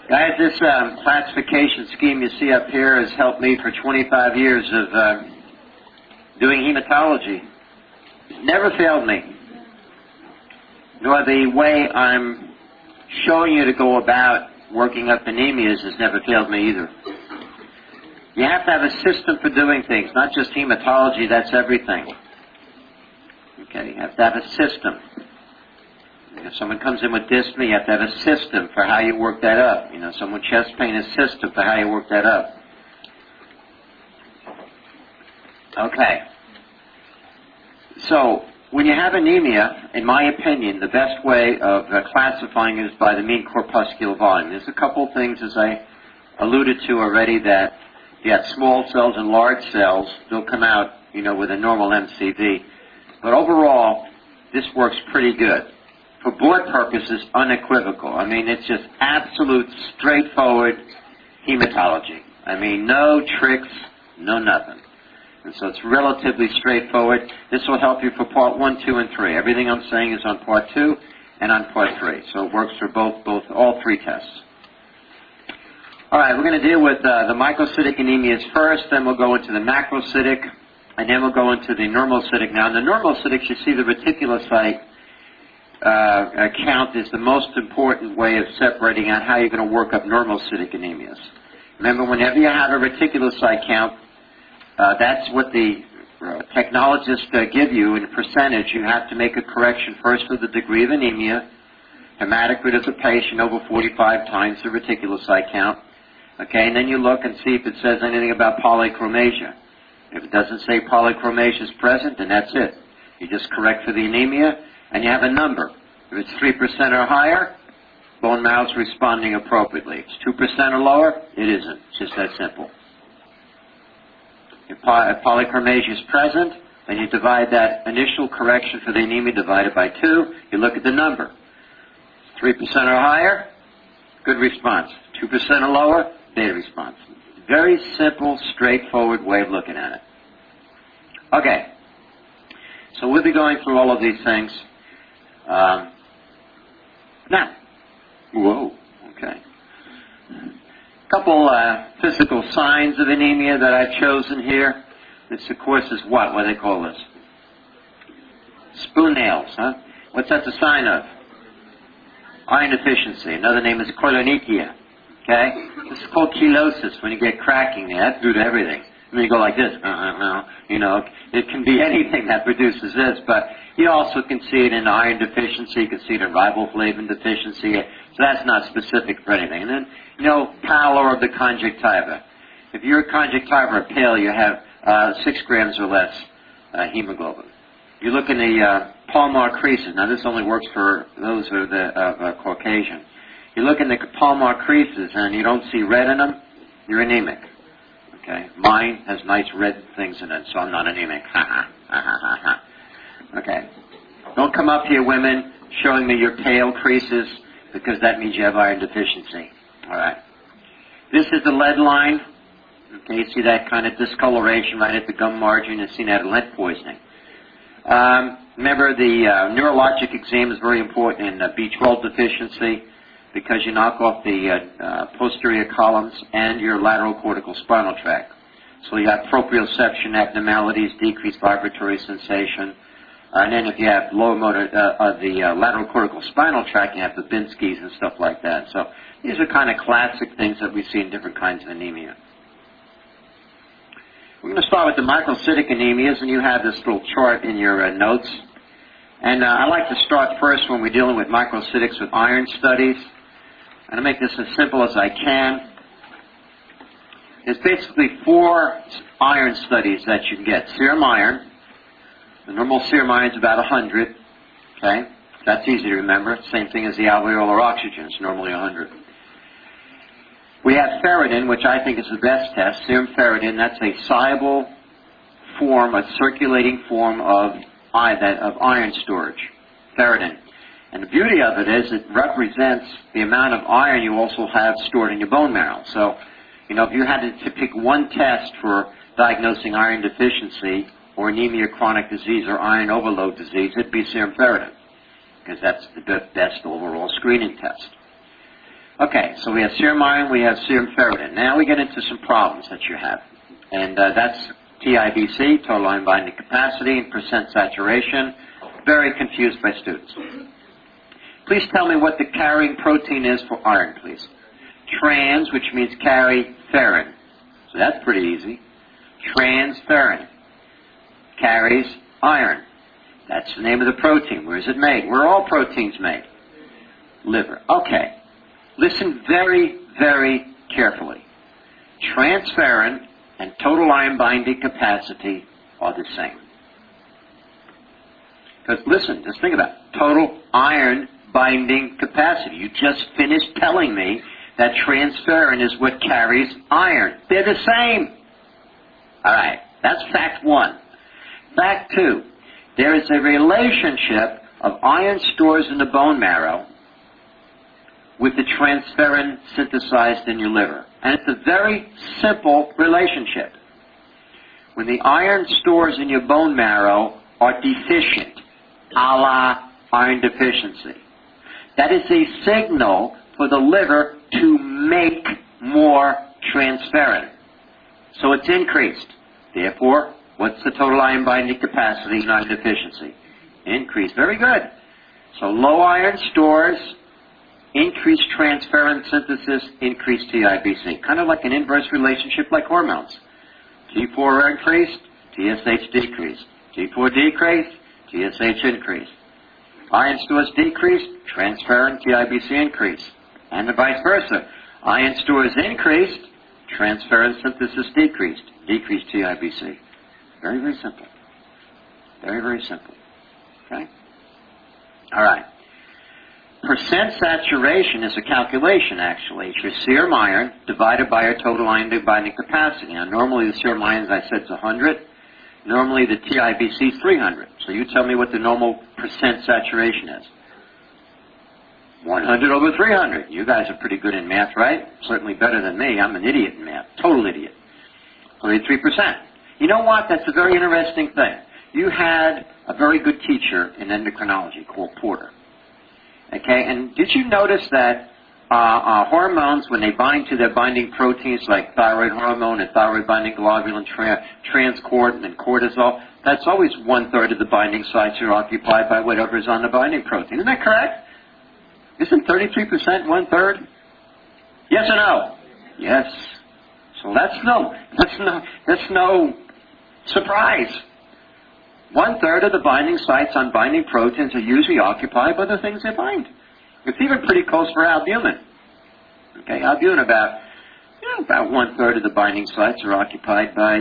Guys, this classification scheme you see up here has helped me for 25 years of doing hematology. It never failed me. Nor the way I'm showing you to go about working up anemias has never failed me either. You have to have a system for doing things, not just hematology, that's everything. Okay, you have to have a system. If someone comes in with dyspnea, you have to have a system for how you work that up. You know, someone with chest pain, a system for how you work that up. Okay. So, when you have anemia, in my opinion, the best way of classifying is by the mean corpuscular volume. There's a couple things, as I alluded to already, that you have small cells and large cells. They'll come out, you know, with a normal MCV. But overall, this works pretty good. For blood purposes, unequivocal. I mean, it's just absolute, straightforward hematology. I mean, no tricks, no nothing. And so it's relatively straightforward. This will help you for Part 1, 2, and 3. Everything I'm saying is on Part 2 and on Part 3. So it works for all three tests. All right, we're going to deal with the microcytic anemias first, then we'll go into the macrocytic, and then we'll go into the normocytic. Now, in the normocytics, you see the reticulocyte count is the most important way of separating out how you're going to work up normocytic anemias. Remember, whenever you have a reticulocyte count, that's what the technologists give you in percentage. You have to make a correction first for the degree of anemia, hematocrit of the patient over 45 times the reticulocyte count. Okay, and then you look and see if it says anything about polychromasia. If it doesn't say polychromasia is present, then that's it. You just correct for the anemia, and you have a number. If it's 3% or higher, bone marrow's responding appropriately. If it's 2% or lower, it isn't. It's just that simple. If polychromasia is present, then you divide that initial correction for the anemia divided by 2. You look at the number. 3% or higher, good response. 2% or lower, beta response. Very simple, straightforward way of looking at it. Okay. So we'll be going through all of these things. Now, whoa, okay. A couple physical signs of anemia that I've chosen here. This, of course, is what? What do they call this? Spoon nails, huh? What's that the sign of? Iron deficiency. Another name is koilonychia. Okay? This is called chelosis, when you get cracking. That's due to everything. I mean, you go like this. You know, it can be anything that produces this, but you also can see it in iron deficiency. You can see it in riboflavin deficiency. So that's not specific for anything. And then, you know, pallor of the conjunctiva. If your conjunctiva are pale, you have 6 grams or less hemoglobin. You look in the palmar creases. Now, this only works for those who are Caucasian. You look in the palmar creases and you don't see red in them, you're anemic. Okay? Mine has nice red things in it, so I'm not anemic. Ha ha ha ha ha. Okay. Don't come up here, women, showing me your pale creases, because that means you have iron deficiency. All right. This is the lead line. Okay, you see that kind of discoloration right at the gum margin. You've seen that in lead poisoning. Remember, the neurologic exam is very important in B12 deficiency, because you knock off the posterior columns and your lateral cortical spinal tract. So you have proprioception abnormalities, decreased vibratory sensation. And then if you have lower motor, the lateral cortical spinal tract, you have the Babinski's and stuff like that. So these are kind of classic things that we see in different kinds of anemia. We're going to start with the microcytic anemias, and you have this little chart in your notes. And I like to start first when we're dealing with microcytics with iron studies. And to make this as simple as I can, there's basically 4 iron studies that you can get. Serum iron. The normal serum iron is about 100. Okay? That's easy to remember. Same thing as the alveolar oxygen. It's normally 100. We have ferritin, which I think is the best test. Serum ferritin, that's a soluble form, a circulating form of iron storage. Ferritin. And the beauty of it is it represents the amount of iron you also have stored in your bone marrow. So, you know, if you had to pick one test for diagnosing iron deficiency or anemia, chronic disease, or iron overload disease, it'd be serum ferritin, because that's the best overall screening test. Okay, so we have serum iron, we have serum ferritin. Now we get into some problems that you have. And that's TIBC, total iron binding capacity, and percent saturation. Very confused by students. Please tell me what the carrying protein is for iron, please. Trans, which means carry ferrin. So that's pretty easy. Transferrin carries iron. That's the name of the protein. Where is it made? Where are all proteins made? Liver. Okay. Listen very, very carefully. Transferrin and total iron binding capacity are the same. Because listen, just think about it. Total iron binding capacity. You just finished telling me that transferrin is what carries iron. They're the same. All right. That's fact one. Fact two. There is a relationship of iron stores in the bone marrow with the transferrin synthesized in your liver. And it's a very simple relationship. When the iron stores in your bone marrow are deficient, a la iron deficiency, that is a signal for the liver to make more transferrin. So it's increased. Therefore, what's the total iron binding capacity in iron deficiency? Increased. Very good. So low iron stores, increased transferrin synthesis, increased TIBC. Kind of like an inverse relationship like hormones. T4 increased, TSH decreased. T4 decreased, TSH increased. Iron stores decreased, transferrin, TIBC increased. And the vice versa. Iron stores increased, transferrin synthesis decreased. Decreased TIBC. Very, very simple. Very, very simple. Okay? All right. Percent saturation is a calculation, actually. It's your serum iron divided by your total iron binding capacity. Now, normally the serum iron, as I said, is 100. Normally the TIBC is 300. So you tell me what the normal percent saturation is. 100 over 300. You guys are pretty good in math, right? Certainly better than me. I'm an idiot in math. Total idiot. 33%. You know what? That's a very interesting thing. You had a very good teacher in endocrinology called Porter. Okay, and did you notice that hormones, when they bind to their binding proteins like thyroid hormone and thyroid binding globulin, transcortin, and cortisol, that's always 1/3 of the binding sites are occupied by whatever is on the binding protein. Isn't that correct? Isn't 33% 1/3? Yes or no? Yes. So that's no surprise. 1/3 of the binding sites on binding proteins are usually occupied by the things they bind. It's even pretty close for albumin. Okay, albumin about 1/3 of the binding sites are occupied by,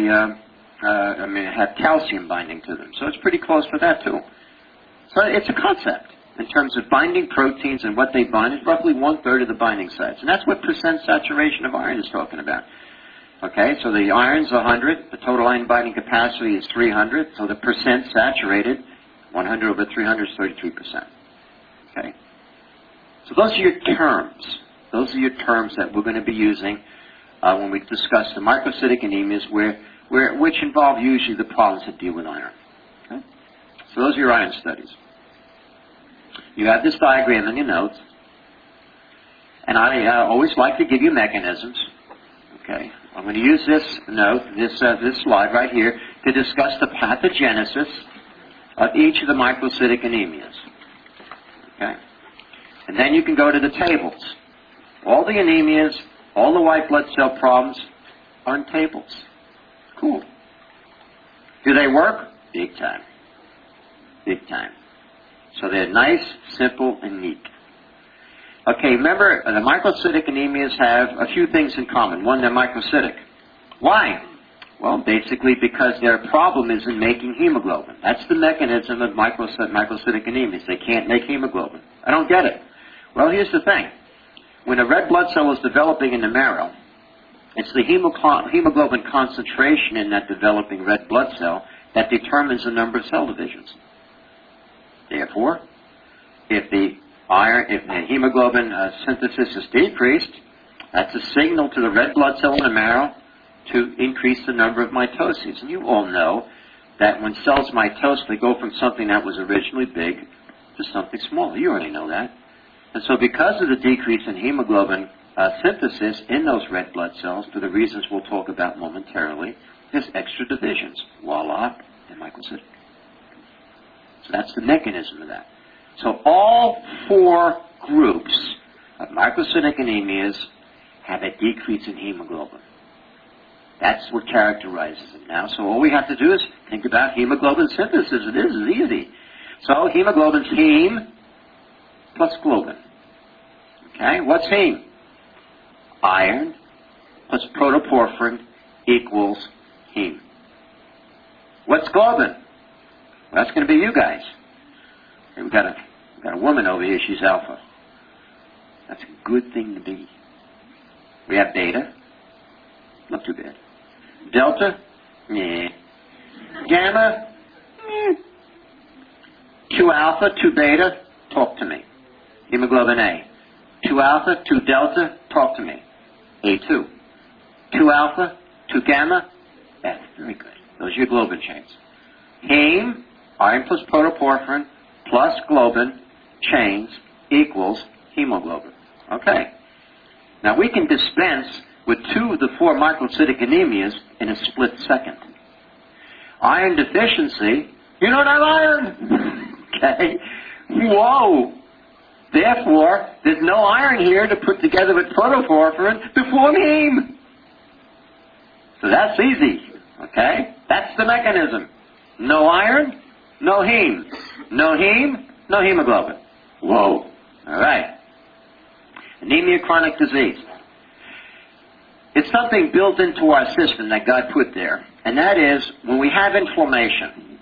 have calcium binding to them. So it's pretty close for that too. So it's a concept in terms of binding proteins and what they bind. It's roughly 1/3 of the binding sites, and that's what percent saturation of iron is talking about. Okay, so the iron's 100, the total iron binding capacity is 300, so the percent saturated, 100 over 300 is 33%. Okay? So those are your terms. Those are your terms that we're going to be using when we discuss the microcytic anemias, which involve usually the problems that deal with iron. Okay? So those are your iron studies. You have this diagram in your notes, and I always like to give you mechanisms. Okay? I'm going to use this note, this slide right here, to discuss the pathogenesis of each of the microcytic anemias. Okay? And then you can go to the tables. All the anemias, all the white blood cell problems are in tables. Cool. Do they work? Big time. Big time. So they're nice, simple, and neat. Okay, remember, the microcytic anemias have a few things in common. One, they're microcytic. Why? Well, basically because their problem is in making hemoglobin. That's the mechanism of microcytic anemias. They can't make hemoglobin. I don't get it. Well, here's the thing. When a red blood cell is developing in the marrow, it's the hemoglobin concentration in that developing red blood cell that determines the number of cell divisions. Therefore, if the hemoglobin synthesis is decreased, that's a signal to the red blood cell in the marrow to increase the number of mitoses. And you all know that when cells mitose, they go from something that was originally big to something smaller. You already know that. And so because of the decrease in hemoglobin synthesis in those red blood cells, for the reasons we'll talk about momentarily, there's extra divisions. Voila, they're microcytic. So that's the mechanism of that. So all 4 groups of microcytic anemias have a decrease in hemoglobin. That's what characterizes them now. So all we have to do is think about hemoglobin synthesis. It's easy. So hemoglobin's heme plus globin. Okay, what's heme? Iron plus protoporphyrin equals heme. What's globin? Well, that's going to be you guys. Okay, we've got a woman over here. She's alpha. That's a good thing to be. We have beta. Not too bad. Delta? Yeah. Gamma? 2 alpha, 2 beta? Talk to me. Hemoglobin A. 2 alpha, 2 delta? Talk to me. A2. 2 alpha, 2 gamma? F. Very good. Those are your globin chains. Heme, iron plus protoporphyrin, plus globin chains equals hemoglobin. Okay. Now we can dispense with 2 of the 4 microcytic anemias in a split second. Iron deficiency, you don't have iron. Okay? Whoa. Therefore, there's no iron here to put together with protoporphyrin to form heme. So that's easy. Okay? That's the mechanism. No iron, no heme. No heme, no hemoglobin. Whoa. All right. Anemia, chronic disease. It's something built into our system that God put there, and that is when we have inflammation,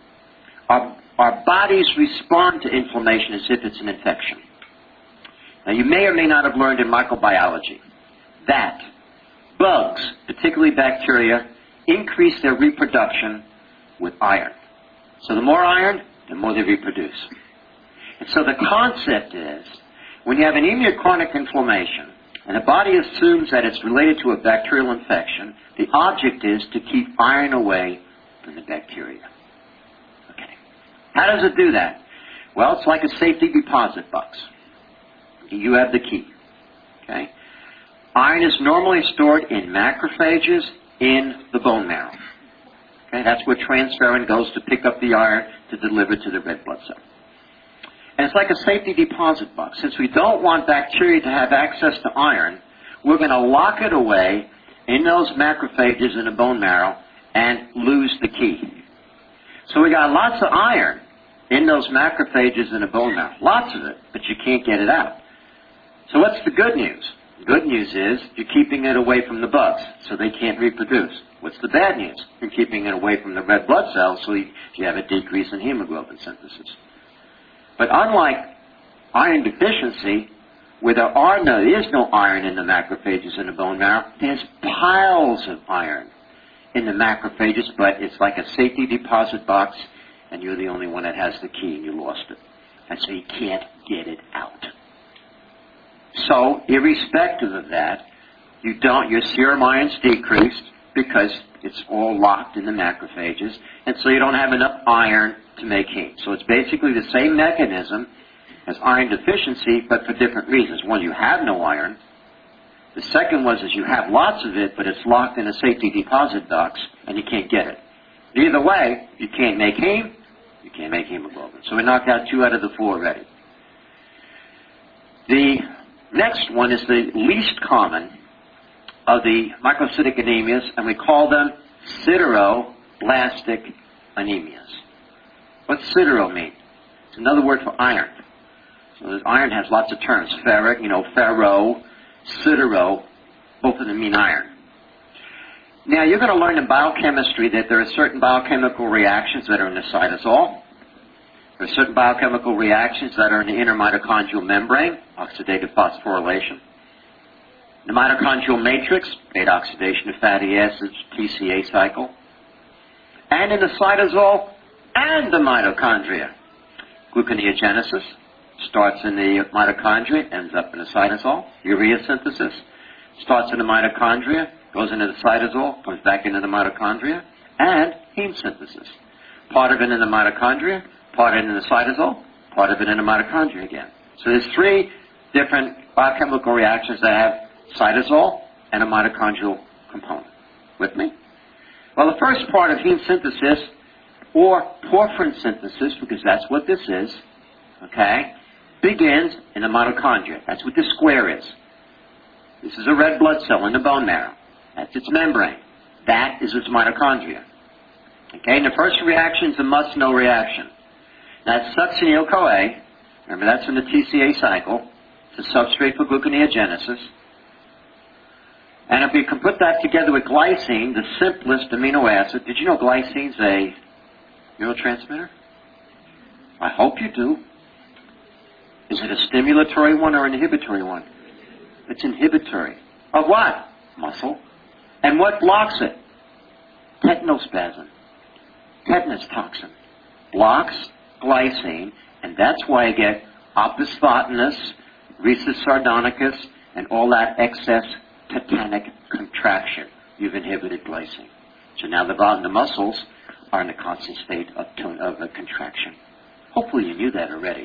our bodies respond to inflammation as if it's an infection. Now, you may or may not have learned in microbiology that bugs, particularly bacteria, increase their reproduction with iron. So the more iron, the more they reproduce. And so the concept is, when you have anemia, chronic inflammation, and the body assumes that it's related to a bacterial infection, the object is to keep iron away from the bacteria. Okay. How does it do that? Well, it's like a safety deposit box. You have the key. Okay. Iron is normally stored in macrophages in the bone marrow. Okay. That's where transferrin goes to pick up the iron to deliver to the red blood cell. And it's like a safety deposit box. Since we don't want bacteria to have access to iron, we're going to lock it away in those macrophages in the bone marrow and lose the key. So we got lots of iron in those macrophages in the bone marrow. Lots of it, but you can't get it out. So what's the good news? The good news is you're keeping it away from the bugs, so they can't reproduce. What's the bad news? You're keeping it away from the red blood cells, so you have a decrease in hemoglobin synthesis. But unlike iron deficiency, where there is no iron in the macrophages in the bone marrow, there's piles of iron in the macrophages, but it's like a safety deposit box, and you're the only one that has the key, and you lost it. And so you can't get it out. So, irrespective of that, your serum iron's decreased because it's all locked in the macrophages, and so you don't have enough iron to make heme. So it's basically the same mechanism as iron deficiency, but for different reasons. One, you have no iron. The second was you have lots of it, but it's locked in a safety deposit box, and you can't get it. Either way, you can't make heme, you can't make hemoglobin. So we knocked out 2 out of the 4 already. The next one is the least common of the microcytic anemias, and we call them sideroblastic anemias. What's sidero mean? It's another word for iron. So iron has lots of terms. Ferric, ferro, sidero, both of them mean iron. Now, you're going to learn in biochemistry that there are certain biochemical reactions that are in the cytosol. There are certain biochemical reactions that are in the inner mitochondrial membrane, oxidative phosphorylation. The mitochondrial matrix, beta oxidation of fatty acids, TCA cycle. And in the cytosol and the mitochondria. Gluconeogenesis starts in the mitochondria, ends up in the cytosol. Urea synthesis starts in the mitochondria, goes into the cytosol, comes back into the mitochondria. And heme synthesis. Part of it in the mitochondria, part of it in the cytosol, part of it in the mitochondria again. So there's 3 different biochemical reactions that have cytosol and a mitochondrial component. With me? Well, the first part of heme synthesis, or porphyrin synthesis, because that's what this is, okay, begins in the mitochondria. That's what this square is. This is a red blood cell in the bone marrow. That's its membrane. That is its mitochondria. Okay, and the first reaction is a must-know reaction. That's succinyl-CoA. Remember, that's in the TCA cycle. It's a substrate for gluconeogenesis. And if we can put that together with glycine, the simplest amino acid, did you know glycine's a neurotransmitter? I hope you do. Is it a stimulatory one or an inhibitory one? It's inhibitory. Of what? Muscle. And what blocks it? Tetanospasm. Tetanus toxin. Blocks glycine, and that's why I get opisthotonus, rhesus sardonicus, and all that excess tetanic contraction. You've inhibited glycine. So now the muscles are in a constant state of a contraction. Hopefully you knew that already.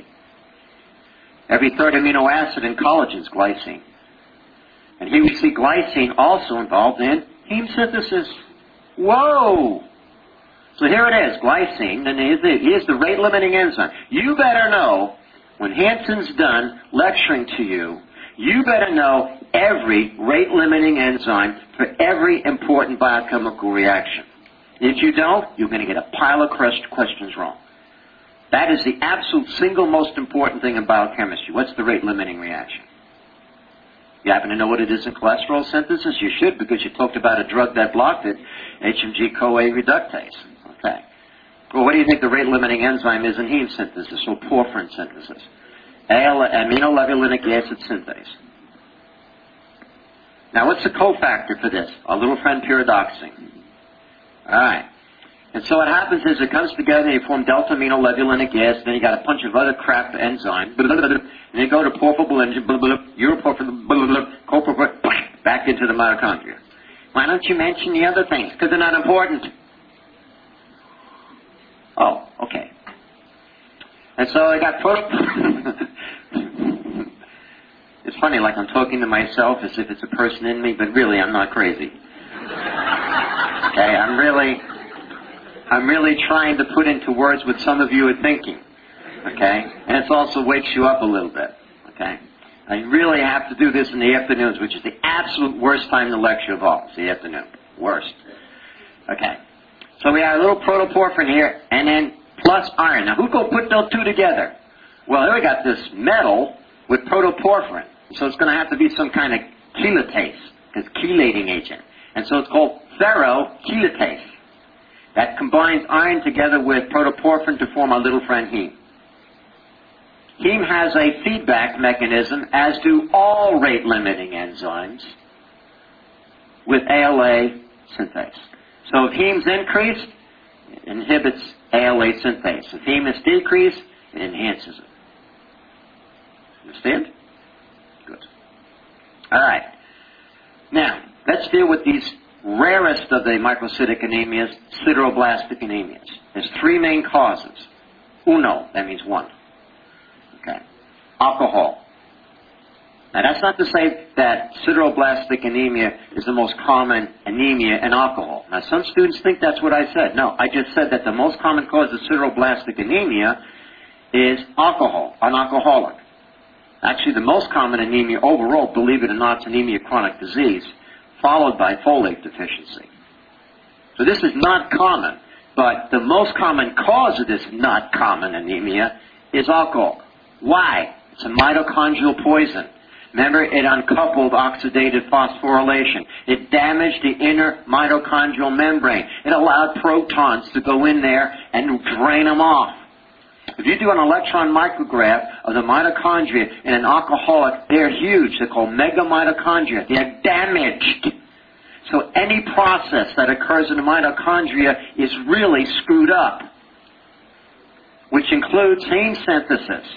Every third amino acid in collagen is glycine. And here we see glycine also involved in heme synthesis. Whoa! So here it is, glycine, and here's the rate-limiting enzyme. You better know, when Hanson's done lecturing to you, you better know every rate-limiting enzyme for every important biochemical reaction. If you don't, you're going to get a pile of questions wrong. That is the absolute single most important thing in biochemistry. What's the rate-limiting reaction? You happen to know what it is in cholesterol synthesis? You should, because you talked about a drug that blocked it, HMG-CoA reductase. Okay. Well, what do you think the rate-limiting enzyme is in heme synthesis, or porphyrin synthesis? Aminolevulinic acid synthase. Now, what's the cofactor for this? Our little friend pyridoxine. All right. And so what happens is it comes together and you form delta-aminolevulinic acid, then you got a bunch of other crap enzymes, and you go to porphobilin, uroporphyrin, coporphyrin, back into the mitochondria. Why don't you mention the other things? Because they're not important. Oh, okay. And so I got It's funny, like I'm talking to myself as if it's a person in me, but really I'm not crazy. Okay, I'm really trying to put into words what some of you are thinking. Okay? And it also wakes you up a little bit. Okay? I really have to do this in the afternoons, which is the absolute worst time to lecture of all. It's the afternoon. Worst. Okay. So we have a little protoporphyrin here, and then plus iron. Now, who go put those two together? Well, here we got this metal with protoporphyrin. So it's going to have to be some kind of chelatase, because chelating agent. And so it's called ferrochelatase. That combines iron together with protoporphyrin to form our little friend heme. Heme has a feedback mechanism, as do all rate-limiting enzymes, with ALA synthase. So if heme's increased, it inhibits ALA synthase. If heme is decreased, it enhances it. Understand? Good. All right. Now, let's deal with these rarest of the microcytic anemias, sideroblastic anemias. There's three main causes. Uno, that means one. Okay. Alcohol. Now, that's not to say that sideroblastic anemia is the most common anemia in alcohol. Now, some students think that's what I said. No, I just said that the most common cause of sideroblastic anemia is alcohol, an alcoholic. Actually, the most common anemia overall, believe it or not, is anemia of chronic disease, followed by folate deficiency. So this is not common, but the most common cause of this not common anemia is alcohol. Why? It's a mitochondrial poison. Remember, it uncoupled oxidative phosphorylation. It damaged the inner mitochondrial membrane. It allowed protons to go in there and drain them off. If you do an electron micrograph of the mitochondria in an alcoholic, they're huge. They're called megamitochondria. They're damaged. So any process that occurs in the mitochondria is really screwed up, which includes heme synthesis.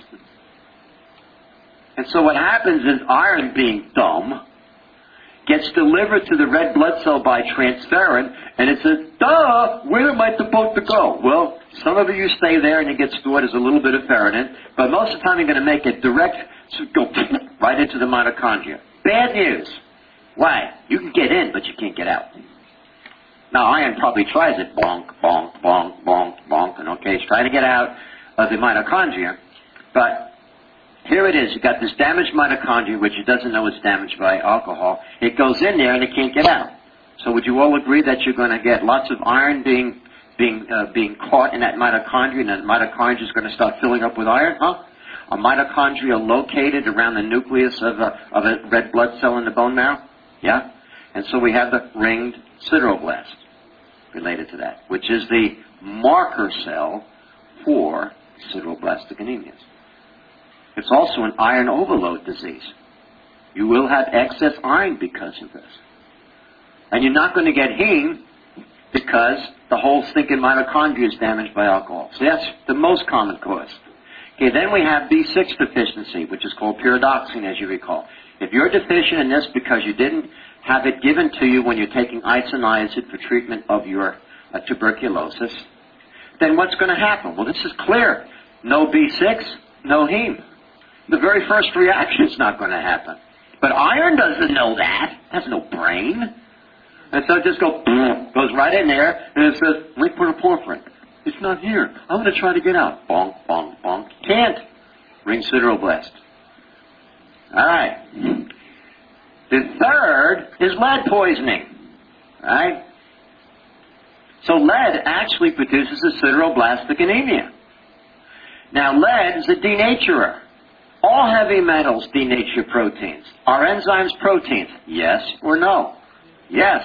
And so what happens is iron, being dumb, gets delivered to the red blood cell by transferrin, and it says, duh, where am I supposed to go? Well, some of you stay there and it gets stored as a little bit of ferritin, but most of the time you're going to make a direct So go right into the mitochondria. Bad news. Why? You can get in, but you can't get out. Now, iron probably tries it. Bonk, bonk, bonk, bonk, bonk. And okay, it's trying to get out of the mitochondria. But here it is. You've got this damaged mitochondria, which it doesn't know it's damaged by alcohol. It goes in there, and it can't get out. So would you all agree that you're going to get lots of iron being caught in that mitochondria, and that mitochondria is going to start filling up with iron? Huh? A mitochondria located around the nucleus of a red blood cell in the bone marrow? Yeah? And so we have the ringed sideroblast related to that, which is the marker cell for sideroblastic anemias. It's also an iron overload disease. You will have excess iron because of this. And you're not going to get heme because the whole stinking mitochondria is damaged by alcohol. So that's the most common cause. Okay, then we have B6 deficiency, which is called pyridoxine, as you recall. If you're deficient in this because you didn't have it given to you when you're taking isoniazid for treatment of your tuberculosis, then what's going to happen? Well, this is clear. No B6, no heme. The very first reaction is not going to happen. But iron doesn't know that. It has no brain. And so it just goes right in there, and it says, lipoporphyrin. It's not here. I'm going to try to get out. Bonk, bonk, bonk. Can't. Ring sideroblast. All right. The third is lead poisoning. All right? So lead actually produces a sideroblastic anemia. Now, lead is a denaturer. All heavy metals denature proteins. Are enzymes proteins? Yes or no? Yes.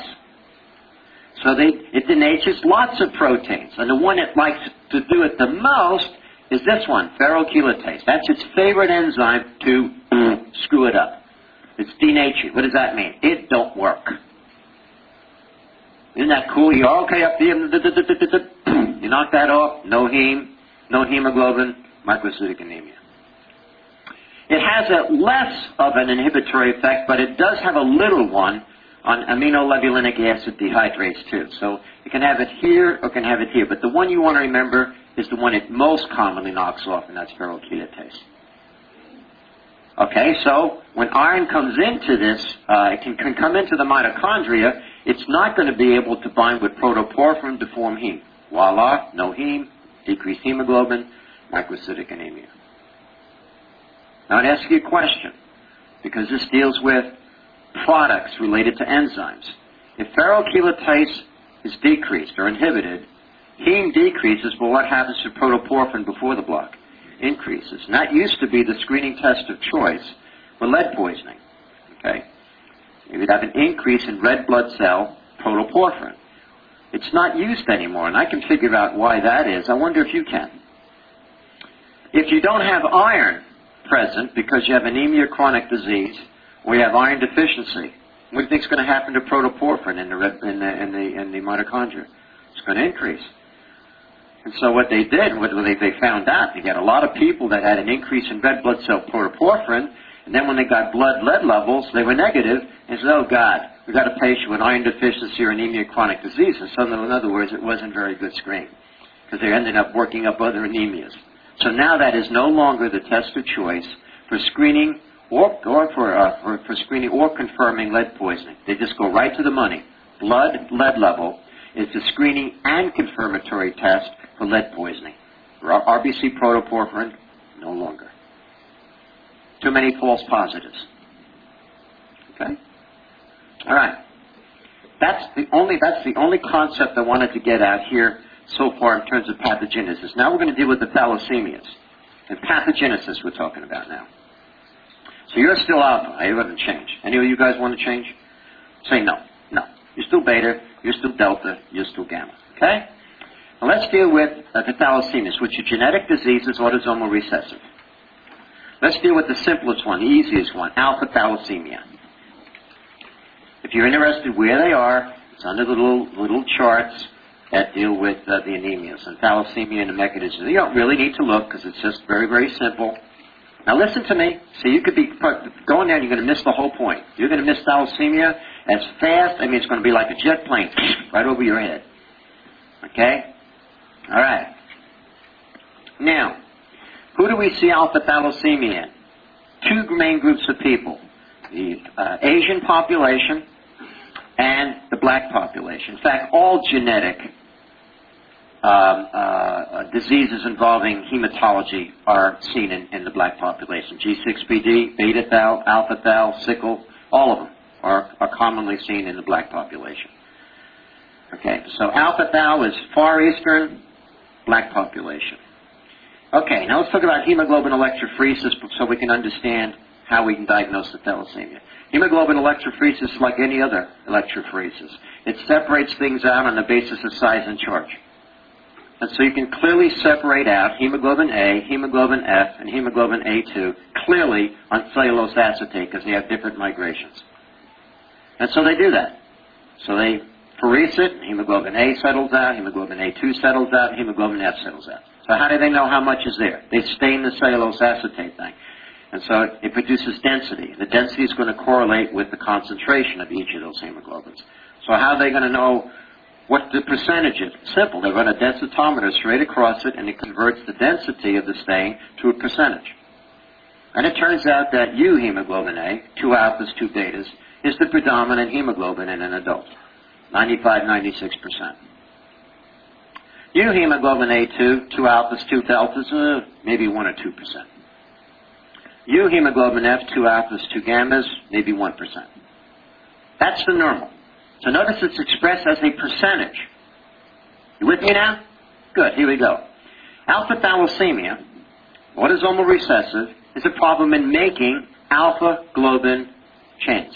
So it denatures lots of proteins. And the one it likes to do it the most is this one, ferrochelatase. That's its favorite enzyme to screw it up. It's denatured. What does that mean? It don't work. Isn't that cool? You're okay up there. You knock that off. No heme, no hemoglobin, microcytic anemia. It has a less of an inhibitory effect, but it does have a little one on aminolevulinic acid dehydrase too. So you can have it here or can have it here. But the one you want to remember is the one it most commonly knocks off, and that's ferrochelatase. Okay, so when iron comes into this, it can come into the mitochondria, it's not going to be able to bind with protoporphyrin to form heme. Voila, no heme, decreased hemoglobin, microcytic anemia. Now I'd ask you a question, because this deals with products related to enzymes. If ferrochelatase is decreased or inhibited, heme decreases, but what happens to protoporphyrin before the block? Increases. And that used to be the screening test of choice for lead poisoning. Okay? You'd have an increase in red blood cell protoporphyrin. It's not used anymore, and I can figure out why that is. I wonder if you can. If you don't have iron present because you have anemia, chronic disease, or you have iron deficiency, what do you think is going to happen to protoporphyrin in the mitochondria? It's going to increase. And so what they did, what they found out, they got a lot of people that had an increase in red blood cell protoporphyrin, and then when they got blood lead levels, they were negative, and said, oh God, we got a patient with iron deficiency or anemia, chronic disease. And so in other words, it wasn't very good screen, because they ended up working up other anemias. So now that is no longer the test of choice for screening or for screening or confirming lead poisoning. They just go right to the money. Blood lead level is the screening and confirmatory test for lead poisoning. RBC protoporphyrin, no longer. Too many false positives. Okay? All right. That's the only concept I wanted to get at here so far in terms of pathogenesis. Now we're going to deal with the thalassemias. And pathogenesis we're talking about now. So you're still alpha. You haven't changed. Any of you guys want to change? Say no. No. You're still beta. You're still delta. You're still gamma. Okay? Now let's deal with the thalassemias, which are genetic diseases, autosomal recessive. Let's deal with the simplest one, the easiest one, alpha thalassemia. If you're interested where they are, it's under the little charts that deal with the anemias and thalassemia and the mechanism. You don't really need to look because it's just very, very simple. Now listen to me. See, you could be going there and you're going to miss the whole point. You're going to miss thalassemia as fast. I mean, it's going to be like a jet plane right over your head. Okay? All right. Now, who do we see alpha thalassemia in? two main groups of people, the Asian population and the black population. In fact, all genetic diseases involving hematology are seen in the black population. G6PD, beta thal, alpha thal, sickle, all of them are commonly seen in the black population. Okay, so alpha thal is Far Eastern, black population. Okay, now let's talk about hemoglobin electrophoresis so we can understand how we can diagnose the thalassemia. Hemoglobin electrophoresis is like any other electrophoresis. It separates things out on the basis of size and charge. And so you can clearly separate out hemoglobin A, hemoglobin F, and hemoglobin A2 clearly on cellulose acetate because they have different migrations. And so they do that. So they pherese it, hemoglobin A settles out, hemoglobin A2 settles out, hemoglobin F settles out. So how do they know how much is there? They stain the cellulose acetate thing. And so it produces density. The density is going to correlate with the concentration of each of those hemoglobins. So how are they going to know what the percentage is? Simple. They run a densitometer straight across it, and it converts the density of the stain to a percentage. And it turns out that U hemoglobin A, 2 alphas, 2 betas, is the predominant hemoglobin in an adult, 95-96%. U hemoglobin A2, 2 alphas, 2 deltas, maybe 1 or 2%. U hemoglobin F, 2 alphas, 2 gammas, maybe 1%. That's the normal. So notice it's expressed as a percentage. You with me now? Good, here we go. Alpha thalassemia, autosomal recessive, is a problem in making alpha globin chains.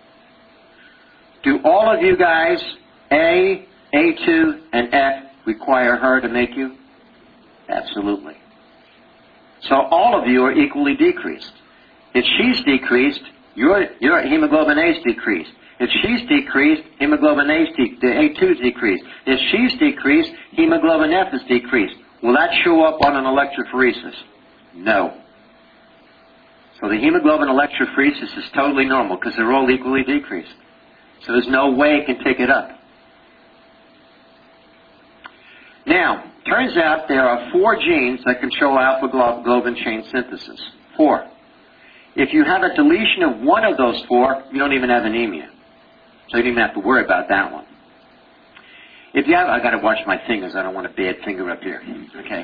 Do all of you guys, A, A2, and F, require her to make you? Absolutely. So all of you are equally decreased. If she's decreased, your hemoglobin A is decreased. If she's decreased, hemoglobin A A2 is decreased. If she's decreased, hemoglobin F is decreased. Will that show up on an electrophoresis? No. So the hemoglobin electrophoresis is totally normal because they're all equally decreased. So there's no way it can pick it up. Now, turns out there are 4 genes that control alpha globin chain synthesis. 4. If you have a deletion of one of those 4, you don't even have anemia. So you don't even have to worry about that one. If you have, I got to watch my fingers. I don't want a bad finger up here. Okay.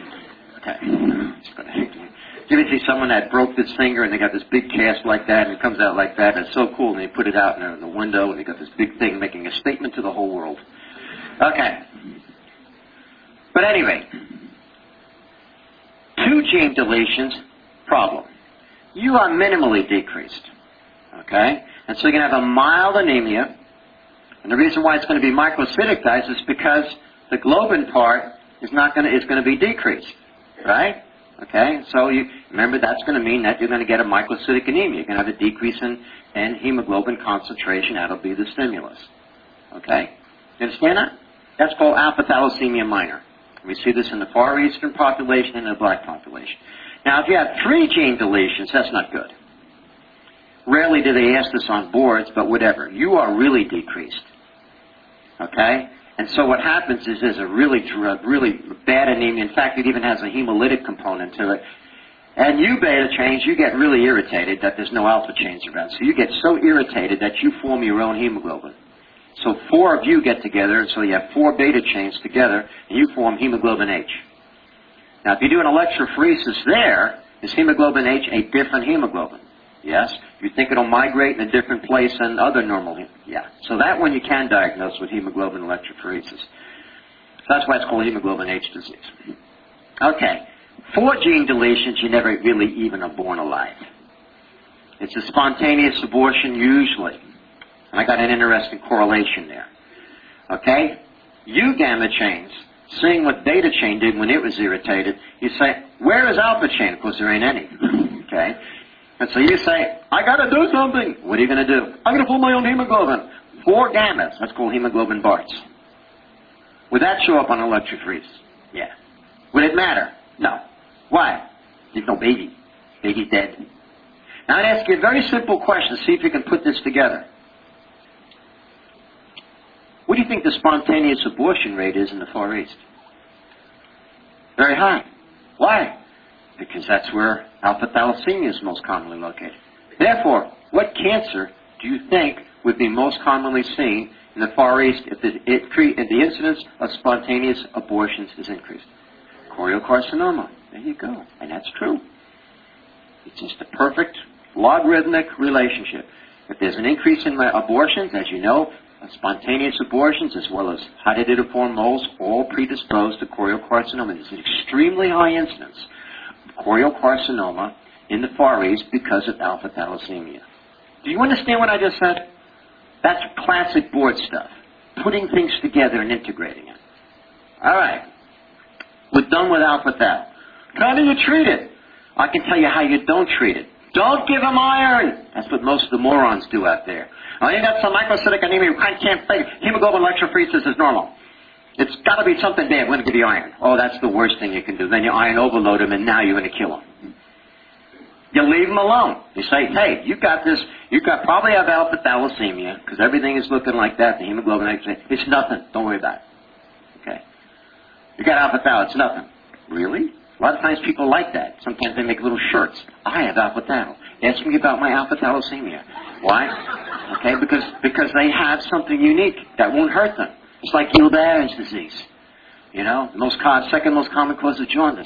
You ever see someone that broke this finger and they got this big cast like that and it comes out like that and it's so cool and they put it out in the window and they got this big thing making a statement to the whole world. Okay. But anyway, 2 gene deletions, problem. You are minimally decreased. Okay? And so you're going to have a mild anemia. And the reason why it's going to be microcytic, guys, is because the globin part is going to be decreased. Right? Okay? So you remember that's going to mean that you're going to get a microcytic anemia. You're going to have a decrease in hemoglobin concentration. That'll be the stimulus. Okay? You understand that? That's called alpha thalassemia minor. We see this in the Far Eastern population and the black population. Now, if you have 3 gene deletions, that's not good. Rarely do they ask this on boards, but whatever. You are really decreased. Okay? And so what happens is there's a really bad anemia. In fact, it even has a hemolytic component to it. And U beta chains, you get really irritated that there's no alpha chains around. So you get so irritated that you form your own hemoglobin. So 4 of you get together, and so you have 4 beta chains together, and you form hemoglobin H. Now, if you do an electrophoresis there, is hemoglobin H a different hemoglobin? Yes. You think it'll migrate in a different place than other normal? Yeah. So that one you can diagnose with hemoglobin electrophoresis. So that's why it's called hemoglobin H disease. Okay. 4 gene deletions, you never really even are born alive. It's a spontaneous abortion usually. And I got an interesting correlation there. Okay? U gamma chains, seeing what beta chain did when it was irritated, you say, where is alpha chain? Of course, there ain't any. Okay? And so you say, I got to do something. What are you going to do? I'm going to pull my own hemoglobin. 4 gammas. That's called hemoglobin Barts. Would that show up on electrophoresis? Yeah. Would it matter? No. Why? There's no baby. Baby's dead. Now I'd ask you a very simple question. See if you can put this together. What do you think the spontaneous abortion rate is in the Far East? Very high. Why? because that's where alpha thalassemia is most commonly located. Therefore, what cancer do you think would be most commonly seen in the Far East if the incidence of spontaneous abortions is increased? Choriocarcinoma. There you go. And that's true. It's just a perfect logarithmic relationship. If there's an increase in abortions, as you know, spontaneous abortions as well as hydatidiform moles all predisposed to choriocarcinoma. There's an extremely high incidence of choriocarcinoma in the Far East because of alpha thalassemia. Do you understand what I just said? That's classic board stuff. Putting things together and integrating it. All right. We're done with alpha thal. How do you treat it? I can tell you how you don't treat it. Don't give them iron. That's what most of the morons do out there. Oh, you got some microcytic anemia. You can't fake it. Hemoglobin electrophoresis is normal. It's got to be something bad. We're going to give you iron. Oh, that's the worst thing you can do. Then you iron overload them, and now you're going to kill them. You leave them alone. You say, hey, you got this. You probably have alpha thalassemia because everything is looking like that. The hemoglobin, it's nothing. Don't worry about it. Okay. You got alpha thal. It's nothing. Really? A lot of times people like that. Sometimes they make little shirts. I have alpha thal. Ask me about my alpha thalassemia. Why? Okay, because they have something unique that won't hurt them. It's like Gilbert's disease. You know, second most common cause of jaundice.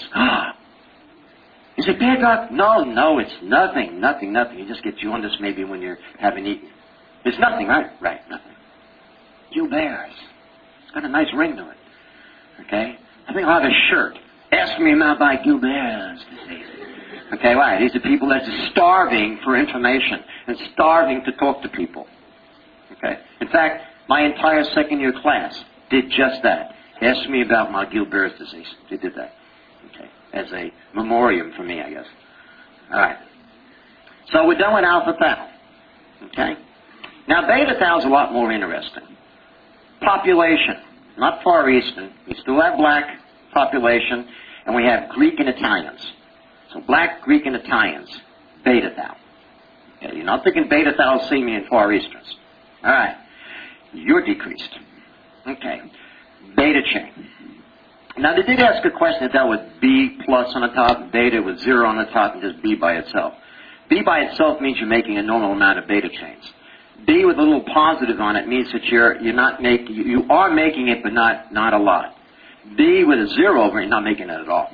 Is it bad, Doc? No, it's nothing. You just get jaundice maybe when you haven't eaten. It's nothing, right? Right, nothing. Gilbert's. It's got a nice ring to it. Okay? I think I'll have a shirt. Ask me about my Gilbert's disease. Okay, right. These are people that are starving for information and starving to talk to people. Okay? In fact, my entire second-year class did just that. Ask me about my Gilbert's disease. They did that. Okay? As a memoriam for me, I guess. All right. So we're done with alpha thal. Okay? Now, beta thal is a lot more interesting. Population. Not Far Eastern. We still have black population, and we have Greek and Italians. So black, Greek, and Italians, beta thal. Okay, you're not thinking beta thalassemia in Far Easterns. All right. You're decreased. Okay. Beta chain. Now, they did ask a question that dealt with B plus on the top, beta with 0 on the top, and just B by itself. B by itself means you're making a normal amount of beta chains. B with a little positive on it means that you are making it, but not a lot. B with a 0 over it, you're not making it at all.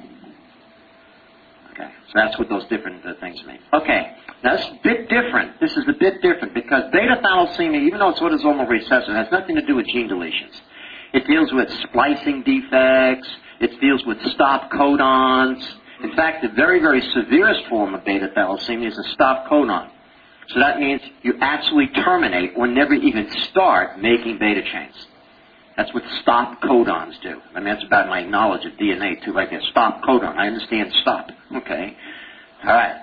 Okay, so that's what those different things mean. Okay, now this is a bit different. This is a bit different because beta thalassemia, even though it's autosomal recessive, has nothing to do with gene deletions. It deals with splicing defects. It deals with stop codons. In fact, the very, very severest form of beta thalassemia is a stop codon. So that means you actually terminate or never even start making beta chains. That's what stop codons do. I mean, that's about my knowledge of DNA, too, right there. Stop codon. I understand stop. Okay. All right.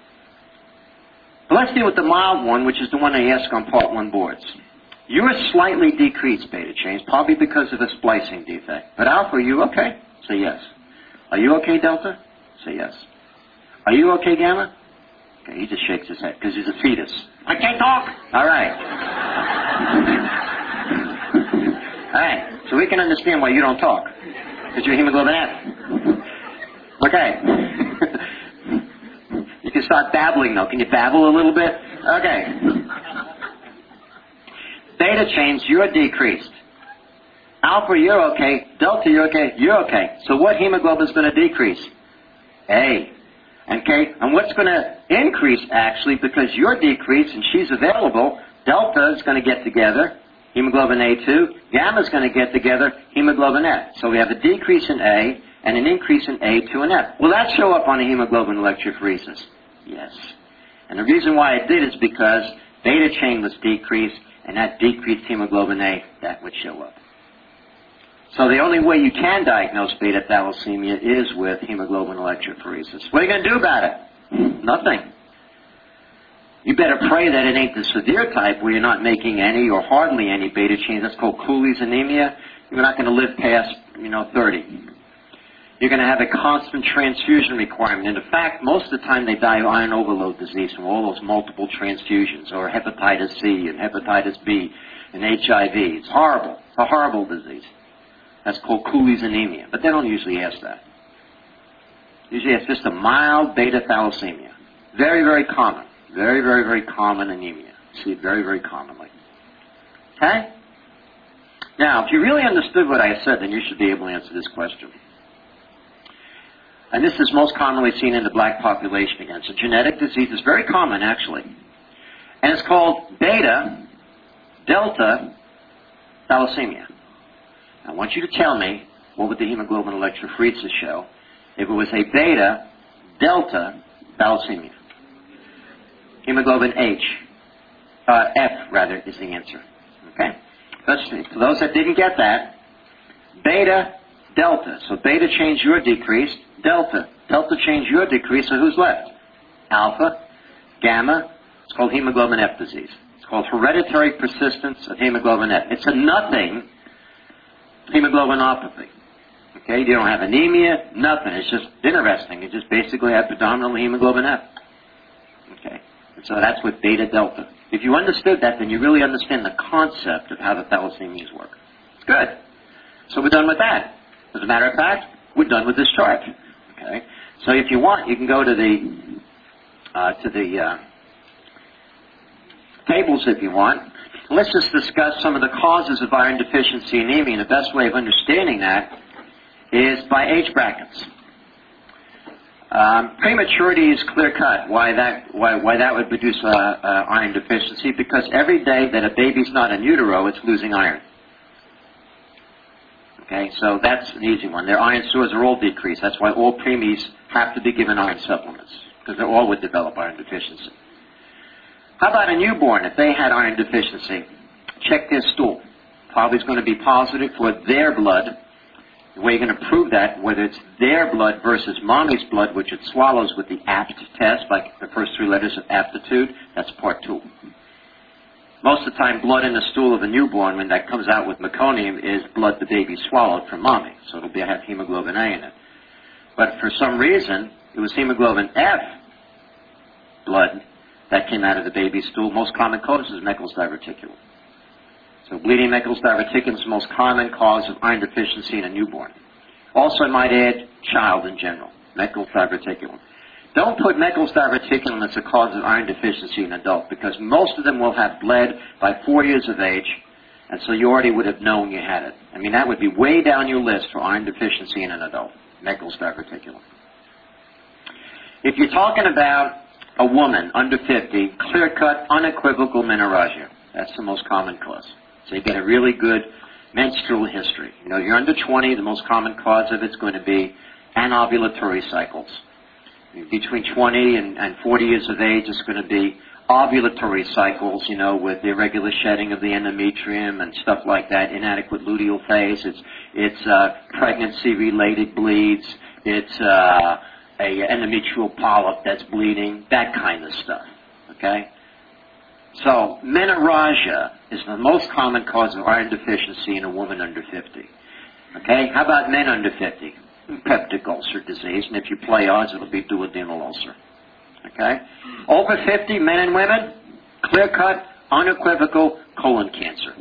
But let's deal with the mild one, which is the one they ask on Part 1 boards. You're slightly decreased beta chains, probably because of a splicing defect. But alpha, are you okay? Say yes. Are you okay, delta? Say yes. Are you okay, gamma? Okay, he just shakes his head because he's a fetus. I can't talk. All right. All right. So we can understand why you don't talk. Because you're hemoglobin F. Okay. You can start babbling, though. Can you babble a little bit? Okay. Beta chains, you're decreased. Alpha, you're okay. Delta, you're okay. You're okay. So what hemoglobin is going to decrease? A. Okay? And what's going to increase, actually, because you're decreased and she's available, delta is going to get together, hemoglobin A2. Gamma is going to get together, hemoglobin F. So we have a decrease in A and an increase in A2 and F. Will that show up on a hemoglobin electrophoresis? Yes. And the reason why it did is because beta chain was decreased, and that decreased hemoglobin A, that would show up. So the only way you can diagnose beta thalassemia is with hemoglobin electrophoresis. What are you going to do about it? Nothing. You better pray that it ain't the severe type where you're not making any or hardly any beta chains. That's called Cooley's anemia. You're not going to live past, 30. You're going to have a constant transfusion requirement. And in fact, most of the time they die of iron overload disease from all those multiple transfusions, or hepatitis C and hepatitis B and HIV. It's horrible. It's a horrible disease. That's called Cooley's anemia. But they don't usually ask that. Usually it's just a mild beta thalassemia. Very, very common. Very, very, very common anemia. You see it very, very commonly. Okay? Now, if you really understood what I said, then you should be able to answer this question. And this is most commonly seen in the black population again. It's a genetic disease. It's very common, actually. And it's called beta delta thalassemia. I want you to tell me, what would the hemoglobin electrophoresis show if it was a beta delta thalassemia? Hemoglobin F rather, is the answer. Okay? Let's see. For those that didn't get that, beta delta. So beta change your decrease, delta. Delta change your decrease, so who's left? Alpha, gamma. It's called hemoglobin F disease. It's called hereditary persistence of hemoglobin F. It's a nothing hemoglobinopathy. Okay? You don't have anemia, nothing. It's just interesting. You just basically have predominantly hemoglobin F. Okay? And so that's what beta delta. If you understood that, then you really understand the concept of how the thalassemias work. Good. So we're done with that. As a matter of fact, we're done with this chart. Okay? So if you want, you can go to the tables if you want. Let's just discuss some of the causes of iron deficiency anemia, and the best way of understanding that is by age brackets. Prematurity is clear-cut. Why that would produce iron deficiency? Because every day that a baby's not in utero, it's losing iron. Okay, so that's an easy one. Their iron stores are all decreased. That's why all preemies have to be given iron supplements, because they all would develop iron deficiency. How about a newborn? If they had iron deficiency, check their stool. Probably is going to be positive for their blood. The way you're going to prove that, whether it's their blood versus mommy's blood, which it swallows with the APT test, like the first three letters of aptitude, that's part 2. Most of the time, blood in the stool of a newborn, when that comes out with meconium, is blood the baby swallowed from mommy. So it'll have hemoglobin A in it. But for some reason, it was hemoglobin F blood that came out of the baby's stool. Most common cause is Meckel's diverticulum. So bleeding Meckel's diverticulum is the most common cause of iron deficiency in a newborn. Also, I might add, child in general, Meckel's diverticulum. Don't put Meckel's diverticulum as a cause of iron deficiency in an adult, because most of them will have bled by 4 years of age, and so you already would have known you had it. I mean, that would be way down your list for iron deficiency in an adult, Meckel's diverticulum. If you're talking about a woman under 50, clear-cut, unequivocal menorrhagia. That's the most common cause. So you get a really good menstrual history. You know, you're under 20, the most common cause of it's going to be anovulatory cycles. Between 20 and 40 years of age, it's going to be ovulatory cycles, you know, with irregular shedding of the endometrium and stuff like that, inadequate luteal phase. It's pregnancy-related bleeds. It's a endometrial polyp that's bleeding, that kind of stuff. Okay? So, menorrhagia is the most common cause of iron deficiency in a woman under 50. Okay? How about men under 50? Peptic ulcer disease, and if you play odds, it'll be duodenal ulcer. Okay? Over 50, men and women, clear-cut, unequivocal colon cancer.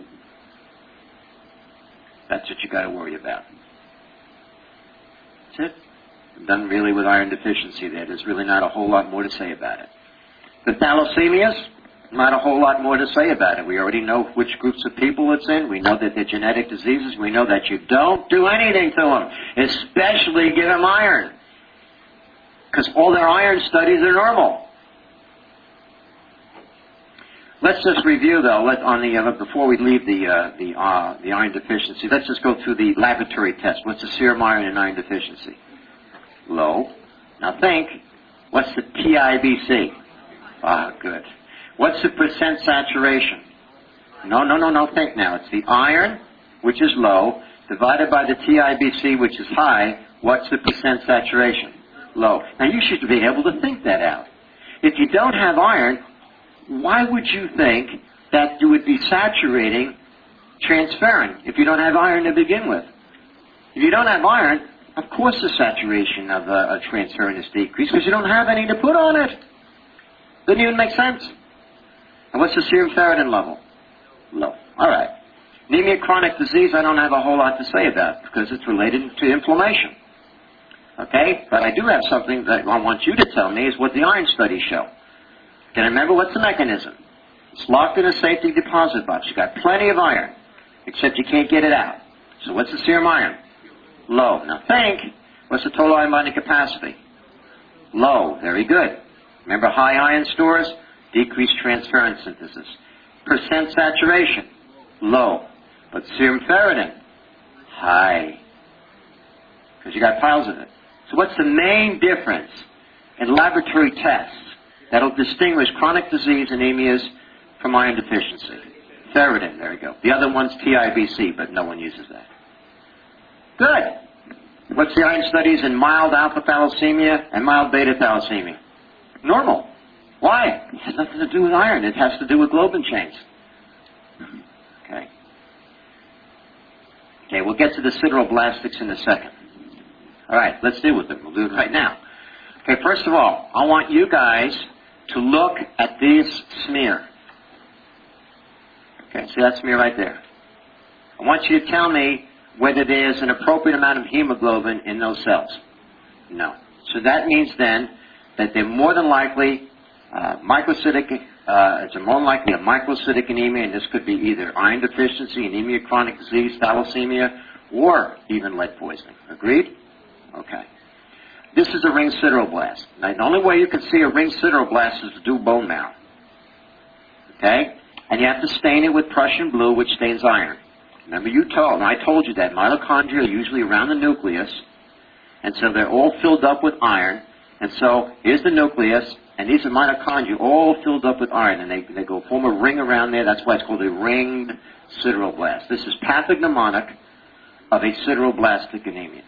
That's what you got to worry about. That's it. I'm done really with iron deficiency there. There's really not a whole lot more to say about it. The thalassemias, not a whole lot more to say about it. We already know which groups of people it's in. We know that they're genetic diseases. We know that you don't do anything to them, especially give them iron, because all their iron studies are normal. Let's just review, though, before we leave the iron deficiency, let's just go through the laboratory test. What's the serum iron in iron deficiency? Low. Now think, what's the TIBC? Ah, good. What's the percent saturation? No, think now. It's the iron, which is low, divided by the TIBC, which is high. What's the percent saturation? Low. Now you should be able to think that out. If you don't have iron, why would you think that you would be saturating transferrin if you don't have iron to begin with? If you don't have iron, of course the saturation of transferrin is decreased, because you don't have any to put on it. Doesn't even make sense. And what's the serum ferritin level? Low. All right. Anemia, chronic disease, I don't have a whole lot to say about, because it's related to inflammation. Okay? But I do have something that I want you to tell me is what the iron studies show. Can I remember what's the mechanism? It's locked in a safety deposit box. You've got plenty of iron, except you can't get it out. So what's the serum iron? Low. Now think, what's the total iron binding capacity? Low. Very good. Remember high iron stores? Decreased transferrin synthesis. Percent saturation? Low. But serum ferritin? High. Because you got piles of it. So what's the main difference in laboratory tests that'll distinguish chronic disease anemias from iron deficiency? Ferritin, there you go. The other one's TIBC, but no one uses that. Good. What's the iron studies in mild alpha thalassemia and mild beta thalassemia? Normal. Why? It has nothing to do with iron. It has to do with globin chains. Okay. Okay, we'll get to the sideroblastics in a second. All right, let's deal with it. We'll do it right now. Okay, first of all, I want you guys to look at this smear. Okay, see that smear right there? I want you to tell me whether there's an appropriate amount of hemoglobin in those cells. No. So that means then that they're more than likely microcytic, it's more than likely a microcytic anemia, and this could be either iron deficiency, anemia, chronic disease, thalassemia, or even lead poisoning. Agreed? Okay. This is a ring sideroblast. Now, the only way you can see a ring sideroblast is to do bone marrow. Okay? And you have to stain it with Prussian blue, which stains iron. Remember I told you that mitochondria are usually around the nucleus, and so they're all filled up with iron. And so here's the nucleus, and these are mitochondria all filled up with iron, and they go form a ring around there. That's why it's called a ringed sideroblast. This is pathognomonic of a sideroblastic anemia.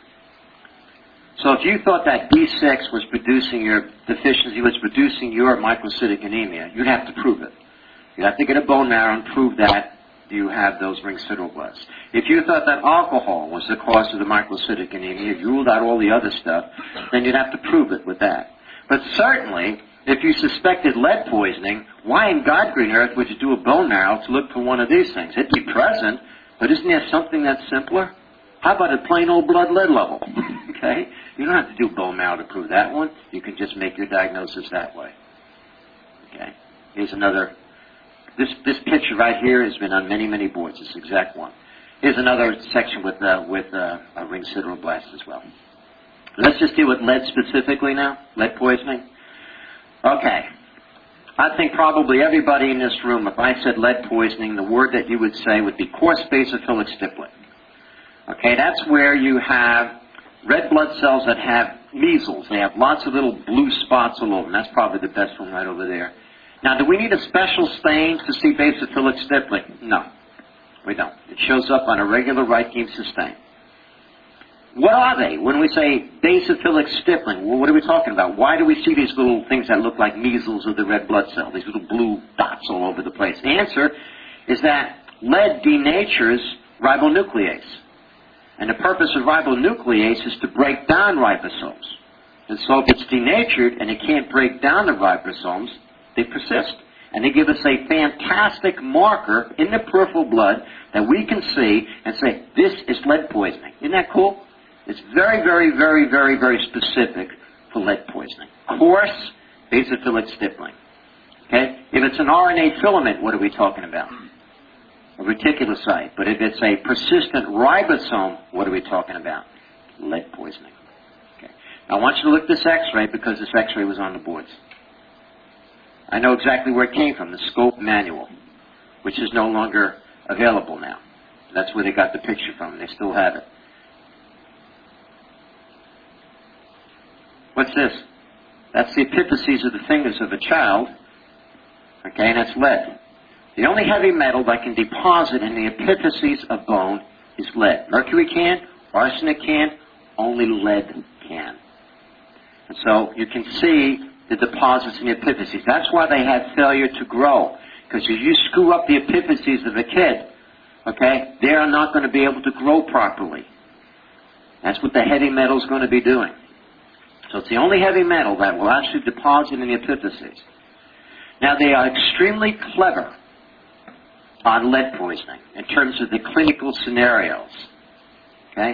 So if you thought that B6 was producing your deficiency, was producing your microcytic anemia, you'd have to prove it. You'd have to get a bone marrow and prove that you have those ring sideroblasts. If you thought that alcohol was the cause of the microcytic anemia, you ruled out all the other stuff, then you'd have to prove it with that. But certainly, if you suspected lead poisoning, why in God green earth would you do a bone marrow to look for one of these things? It'd be present, but isn't there something that's simpler? How about a plain old blood lead level? Okay? You don't have to do bone marrow to prove that one. You can just make your diagnosis that way. Okay? Here's another. This picture right here has been on many, many boards. This exact one. Here's another section with a ring sideroblast as well. Let's just deal with lead specifically now. Lead poisoning. Okay. I think probably everybody in this room, if I said lead poisoning, the word that you would say would be coarse basophilic stippling. Okay, that's where you have red blood cells that have measles. They have lots of little blue spots all over them. That's probably the best one right over there. Now, do we need a special stain to see basophilic stippling? No, we don't. It shows up on a regular right-beam stain. What are they? When we say basophilic stippling, well, what are we talking about? Why do we see these little things that look like measles of the red blood cell, these little blue dots all over the place? The answer is that lead denatures ribonuclease. And the purpose of ribonuclease is to break down ribosomes. And so if it's denatured and it can't break down the ribosomes, they persist. And they give us a fantastic marker in the peripheral blood that we can see and say, this is lead poisoning. Isn't that cool? It's very, very, very, very, very specific for lead poisoning. Coarse basophilic stippling. Okay? If it's an RNA filament, what are we talking about? A reticulocyte. But if it's a persistent ribosome, what are we talking about? Lead poisoning. Okay. Now I want you to look at this x-ray because this x-ray was on the boards. I know exactly where it came from, the scope manual, which is no longer available now. That's where they got the picture from. They still have it. What's this? That's the epiphyses of the fingers of a child. Okay, and that's lead. The only heavy metal that can deposit in the epiphyses of bone is lead. Mercury can, arsenic can, only lead can. And so you can see the deposits in the epiphyses. That's why they have failure to grow. Because if you screw up the epiphyses of a kid, okay, they are not going to be able to grow properly. That's what the heavy metal is going to be doing. So it's the only heavy metal that will actually deposit in the epiphyses. Now they are extremely clever on lead poisoning in terms of the clinical scenarios. Okay?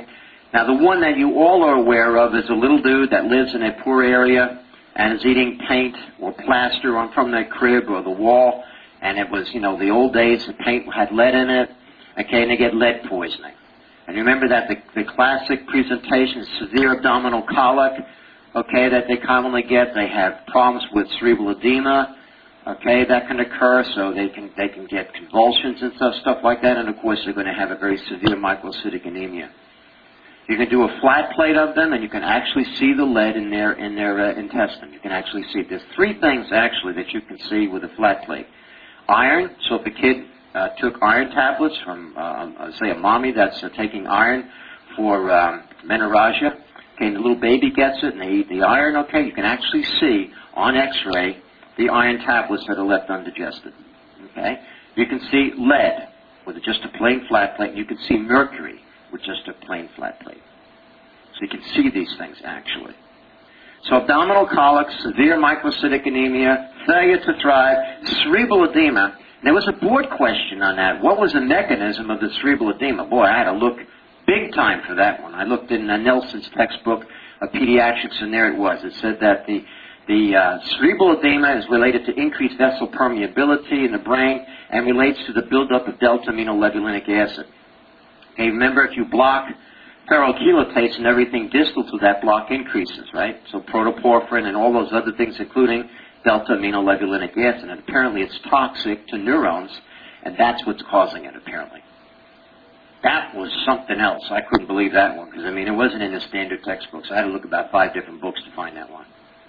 Now, the one that you all are aware of is a little dude that lives in a poor area and is eating paint or plaster from their crib or the wall, and it was, the old days, the paint had lead in it, okay, and they get lead poisoning. And remember that the classic presentation is severe abdominal colic, okay, that they commonly get. They have problems with cerebral edema, okay, that can occur, so they can get convulsions and stuff like that, and of course they're going to have a very severe microcytic anemia. You can do a flat plate of them, and you can actually see the lead in their intestine. You can actually see it. There's three things actually that you can see with a flat plate. Iron. So if a kid took iron tablets from, say, a mommy that's taking iron for menorrhagia, okay, and the little baby gets it, and they eat the iron, okay, you can actually see on X-ray the iron tablets that are left undigested. Okay, you can see lead with just a plain flat plate. You can see mercury with just a plain flat plate. So you can see these things actually. So abdominal colic, severe microcytic anemia, failure to thrive, cerebral edema. There was a board question on that. What was the mechanism of the cerebral edema? Boy, I had to look big time for that one. I looked in Nelson's textbook of pediatrics, and there it was. It said that the cerebral edema is related to increased vessel permeability in the brain and relates to the buildup of delta-aminolevulinic acid. Okay, remember, if you block ferrochelatase and everything distal to that block increases, right? So protoporphyrin and all those other things, including delta-aminolevulinic acid. And apparently it's toxic to neurons, and that's what's causing it, apparently. That was something else. I couldn't believe that one, because, it wasn't in the standard textbooks. I had to look about 5 different books to find that one.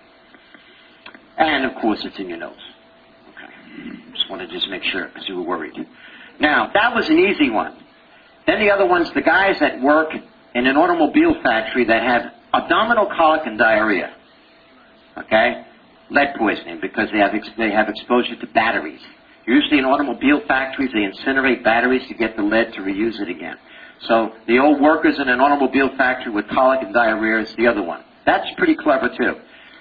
And, of course, it's in your notes. Okay. Just wanted to make sure, because you were worried. Now, that was an easy one. Then the other ones, the guys that work in an automobile factory that have abdominal colic and diarrhea, okay, lead poisoning, because they have exposure to batteries. Usually in automobile factories, they incinerate batteries to get the lead to reuse it again. So the old workers in an automobile factory with colic and diarrhea is the other one. That's pretty clever too.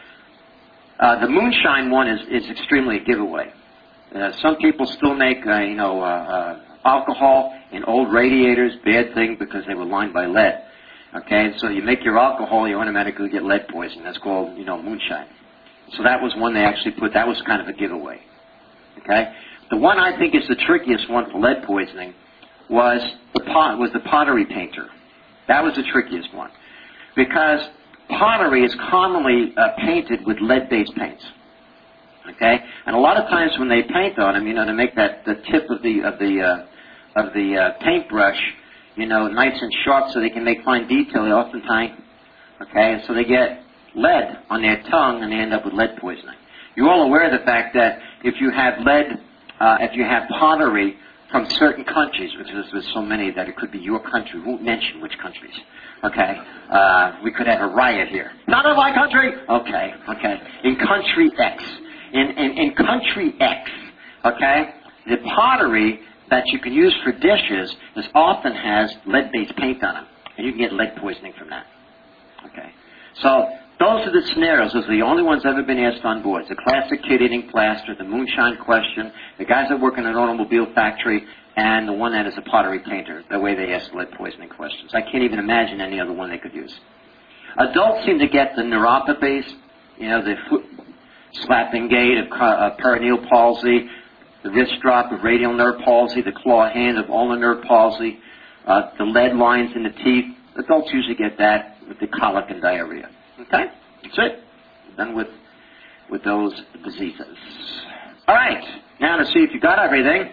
The moonshine one is extremely a giveaway. Some people still make, alcohol in old radiators, bad thing because they were lined by lead. Okay, so you make your alcohol, you automatically get lead poisoning. That's called, moonshine. So that was one they actually put, that was kind of a giveaway. Okay? The one I think is the trickiest one for lead poisoning was the pottery painter. That was the trickiest one. Because pottery is commonly painted with lead-based paints. Okay? And a lot of times when they paint on them, to make the tip of the paintbrush, nice and sharp so they can make fine detail, they oftentimes, okay, and so they get lead on their tongue and they end up with lead poisoning. You're all aware of the fact that if you have lead, if you have pottery from certain countries, which there's so many that it could be your country, we won't mention which countries, okay, we could have a riot here. Not in my country! Okay. In country X. In country X, okay, the pottery that you can use for dishes often has lead-based paint on them, and you can get lead poisoning from that. Okay, so those are the scenarios. Those are the only ones ever been asked on board. The classic kid eating plaster, the moonshine question, the guys that work in an automobile factory, and the one that is a pottery painter, the way they ask lead poisoning questions. I can't even imagine any other one they could use. Adults seem to get the neuropathies, the foot slapping gait of perineal palsy, the wrist drop of radial nerve palsy, the claw hand of ulnar nerve palsy, the lead lines in the teeth. Adults usually get that with the colic and diarrhea. Okay? That's it. We're done with those diseases. All right. Now to see if you got everything.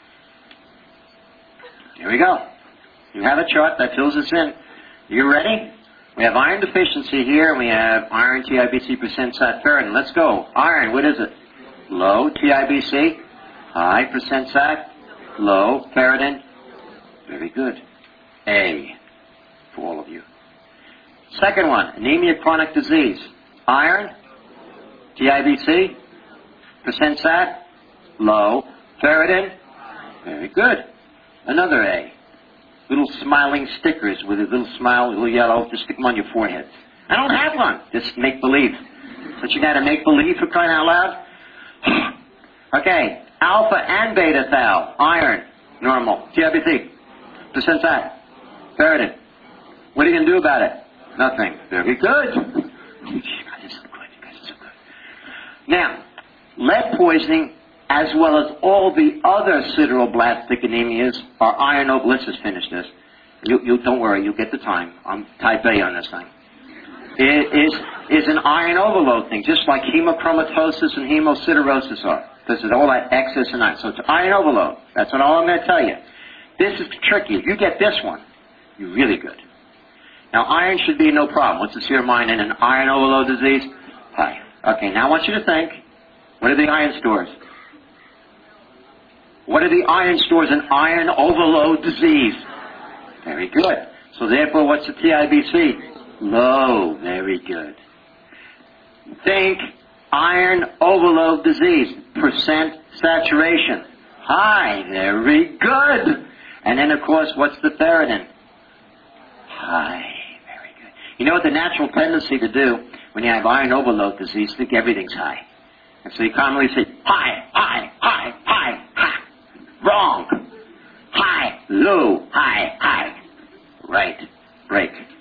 Here we go. You have a chart that fills this in. You ready? We have iron deficiency here, and we have iron, TIBC, percent sat, ferritin. Let's go. Iron, what is it? Low, TIBC. High, percent sat. Low, ferritin. Very good. A for all of you. Second one, anemia, chronic disease. Iron, TIBC, percent sat. Low, ferritin. Very good. Another A. Little smiling stickers with a little smile, a little yellow, just stick them on your forehead. I don't have one. Just make believe. But you got to make believe for crying out loud. Okay. Alpha and beta thal. Iron. Normal. TIBC. Percent sat. Ferritin. What are you going to do about it? Nothing. Very good. You guys are so good. You guys are so good. Now, lead poisoning, as well as all the other sideroblastic anemias, are iron over. Let's just finish this. You don't worry. You'll get the time. I'm type A on this thing. It is an iron overload thing, just like hemochromatosis and hemosiderosis are, because it's all that excess in iron. So it's iron overload. That's all I'm going to tell you. This is tricky. If you get this one, you're really good. Now, iron should be no problem. What's the serum iron in an iron overload disease? High. Okay, now I want you to think, what are the iron stores? What are the iron stores in iron overload disease? Very good. So therefore, what's the TIBC? Low. Very good. Think iron overload disease. Percent saturation. High. Very good. And then, of course, what's the ferritin? High. Very good. You know what the natural tendency to do when you have iron overload disease? Think everything's high. And so you commonly say, high, high, high, high, high. Wrong. High, low, high, high. Right. Break.